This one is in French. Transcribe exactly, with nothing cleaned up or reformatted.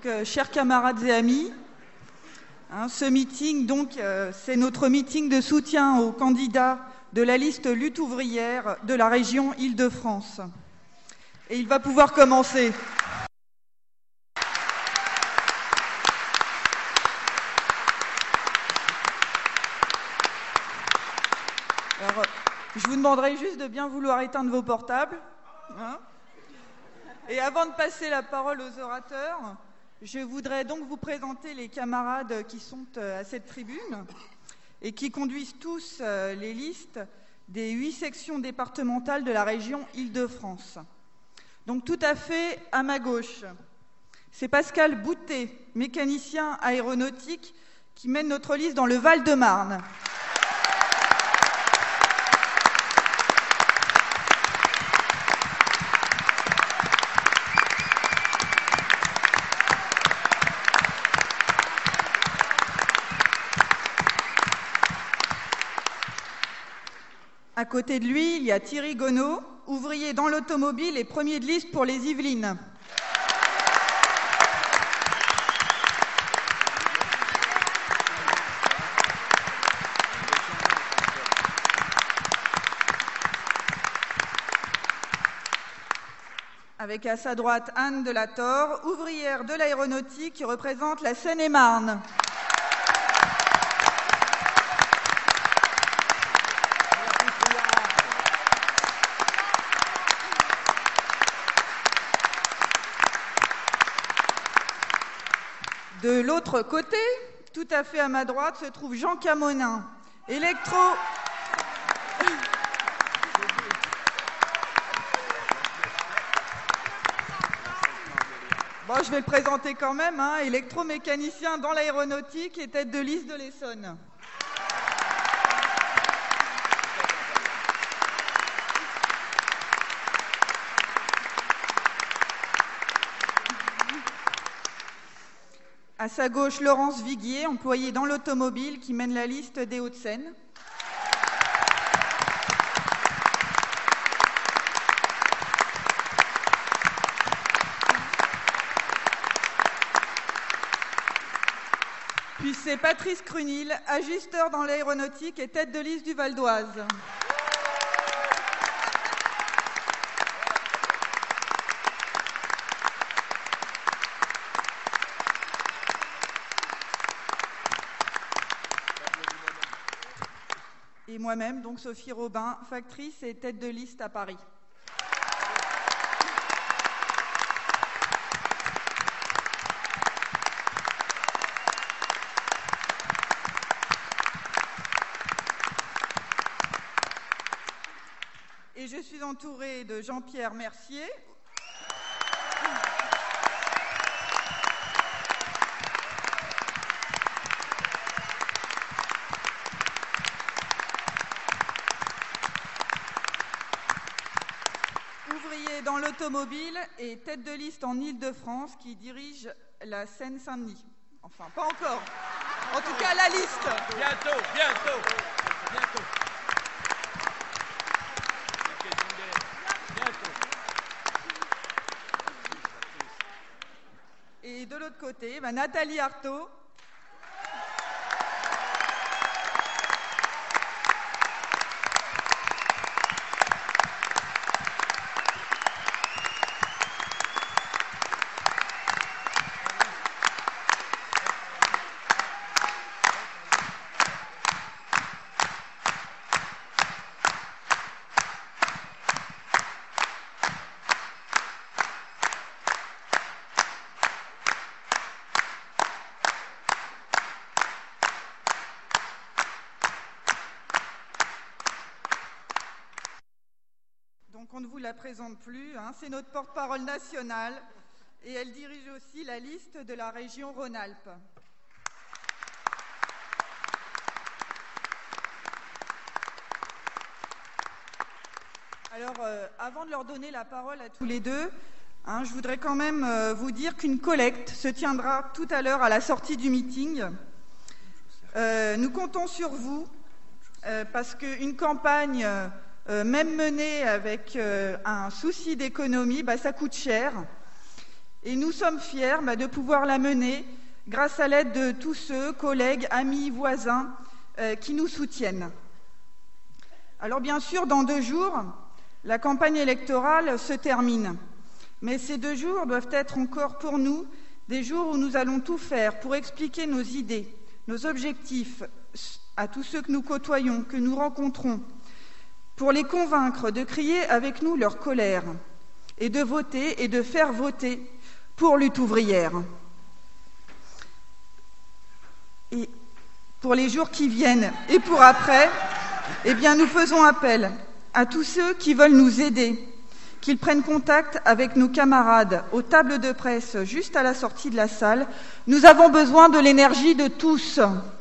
euh, chers camarades et amis, hein, ce meeting, donc, euh, c'est notre meeting de soutien aux candidats de la liste lutte ouvrière de la région Île-de-France. Et il va pouvoir commencer. Alors, je vous demanderai juste de bien vouloir éteindre vos portables. Hein. Et avant de passer la parole aux orateurs, je voudrais donc vous présenter les camarades qui sont à cette tribune et qui conduisent tous les listes des huit sections départementales de la région Île-de-France. Donc tout à fait à ma gauche, c'est Pascal Boutet, mécanicien aéronautique, qui mène notre liste dans le Val-de-Marne. À côté de lui, il y a Thierry Gonneau, ouvrier dans l'automobile et premier de liste pour les Yvelines. Avec à sa droite Anne Delator, ouvrière de l'aéronautique qui représente la Seine-et-Marne. De l'autre côté, tout à fait à ma droite, se trouve Jean Camonin, électro... Bon, je vais le présenter quand même, hein, électromécanicien dans l'aéronautique et tête de liste de l'Essonne. À sa gauche, Laurence Viguier, employée dans l'automobile, qui mène la liste des Hauts-de-Seine. Puis c'est Patrice Crunil, ajusteur dans l'aéronautique et tête de liste du Val d'Oise. Et moi-même, donc Sophie Robin, factrice et tête de liste à Paris. Et je suis entourée de Jean-Pierre Mercier. Ouvrier dans l'automobile et tête de liste en Île-de-France qui dirige la Seine-Saint-Denis. Enfin, pas encore. En tout cas, la liste. Bientôt, bientôt, bientôt. Et de l'autre côté, bah, Nathalie Artaud. Donc on ne vous la présente plus, hein, c'est notre porte-parole nationale et elle dirige aussi la liste de la région Rhône-Alpes. Alors, euh, avant de leur donner la parole à tous les deux, hein, je voudrais quand même euh, vous dire qu'une collecte se tiendra tout à l'heure à la sortie du meeting. Euh, nous comptons sur vous euh, parce qu'une campagne... Euh, Euh, même menée avec euh, un souci d'économie, bah, ça coûte cher. Et nous sommes fiers bah, de pouvoir la mener grâce à l'aide de tous ceux, collègues, amis, voisins, euh, qui nous soutiennent. Alors bien sûr, dans deux jours, la campagne électorale se termine. Mais ces deux jours doivent être encore pour nous des jours où nous allons tout faire pour expliquer nos idées, nos objectifs à tous ceux que nous côtoyons, que nous rencontrons, pour les convaincre de crier avec nous leur colère et de voter et de faire voter pour Lutte ouvrière. Et pour les jours qui viennent et pour après, eh bien, nous faisons appel à tous ceux qui veulent nous aider, qu'ils prennent contact avec nos camarades aux tables de presse juste à la sortie de la salle. Nous avons besoin de l'énergie de tous.